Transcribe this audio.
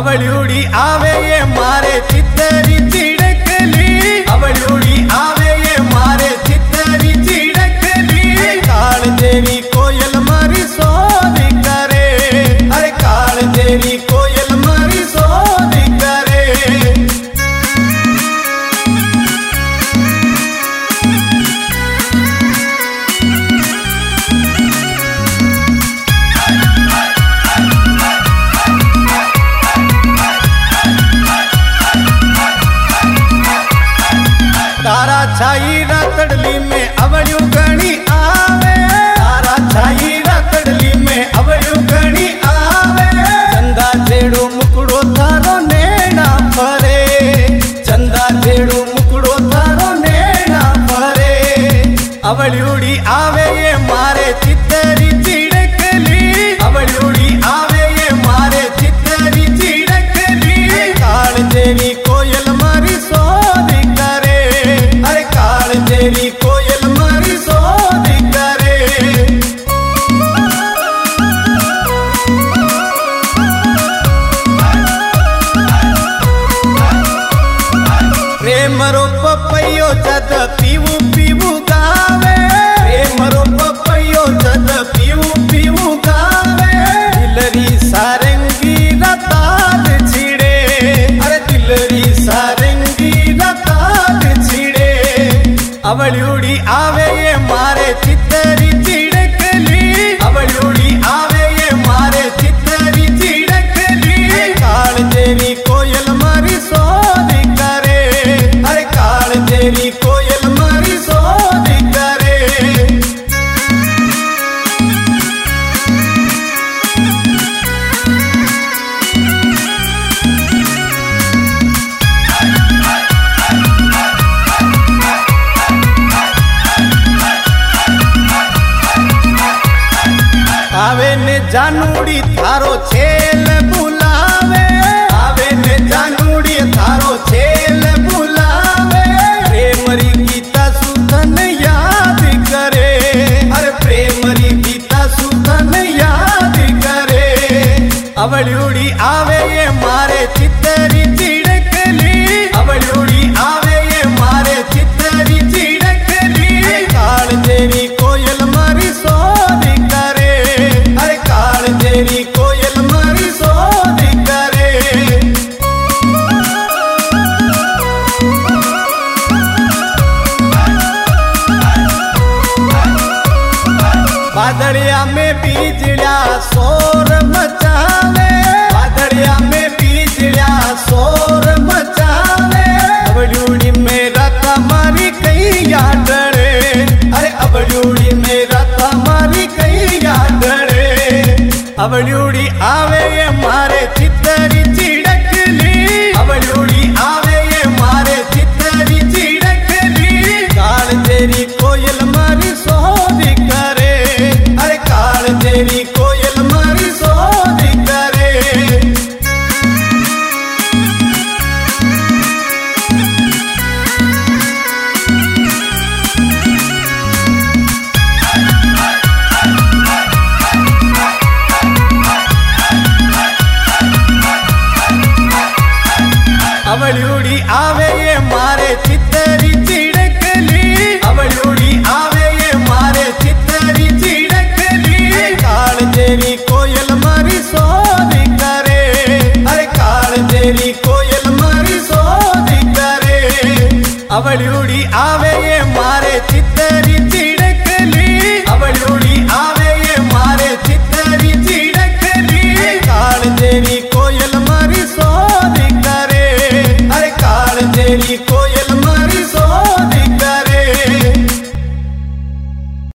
अवळ्यूड़ी आवे ये मारे चित्तरी चिड़कली, अवळ्यूड़ी आवे ये मारे चित्तरी चिड़कली। काल देवी कोयल मारी सोद करे, अरे काल देवी कोयल मारी सोद करे। तारा छाई रातड़ली में अवळ्यू गणी आवे, तारा छाई रातड़ली में अवळ्यू गणी आवे। चंदा जेड़ो मुकड़ो थारो नेणा फरे, चंदा जेड़ो मुकड़ो थारो नेणा फरे। अवळ्यूड़ी आवे ये मारे चित्तरी चिड़कली, अवळ्यूड़ी आवे ये मारे चित्तरी चिड़कली। काल देवी कोयल मारी सोद करे, अरे काल देवी कोयल मारी सोद करे। प्रेम रो पपैयो जद पीवू पीवू गावे, प्रेम रो पपैयो जद पीवू पीवू गावे। दिलरी सारंगी रताद छिड़े, अरे दिलरी सारंगी रताद छिड़े। अवळ्यूड़ी आवे ये मारे चित्तरी चिड़कली, अवळ्यूड़ी आवे ये मारे चित्तरी चिड़कली। काल देवी कोयल मारी सोद करे, अरे काल देवी कोयल मारी सोद करे। आवे ने जानूड़ी थारो छेल बुलावे, आवे ने जानूड़ी थारो छेल बुलावे। प्रेमरी गीता सुधन याद करे, अरे प्रेमरी गीता सुधन याद करे। अवळ्यूड़ी आवे ये मारे चित्तरी चिड़कली, अवळ्यूड़ी आवे ये मारे चित्तरी चिड़कली। काल देवी कोयल मारी सोद करे, अरे काल देवी कोयल मारी सोद करे। बादलिया में बीजलिया शोर मचावे, बादलिया में बीजलिया शोर मचावे। अवळ्यूड़ी में रता मारी कैया डरे, अरे अवळ्यूड़ी में रता मारी कैया डरे। अवळ्यूड़ी आवे ये मारे चित्तरी चिड़कली, अवळ्यूड़ी आवे ये मारे चित्तरी चिड़कली। काल देवी कोयल मारी सोद करे, अरे काल देवी कोयल मारी सोद करे। अवळ्यूड़ी आवे ये मारे चित्तरी चिड़कली, अवळ्यूड़ी आवे ये मारे चित्तरी चिड़कली। काल देवी कोयल मारी सोद करे, अरे काल देवी कोयल मारी सोद करे। अवळ्यूड़ी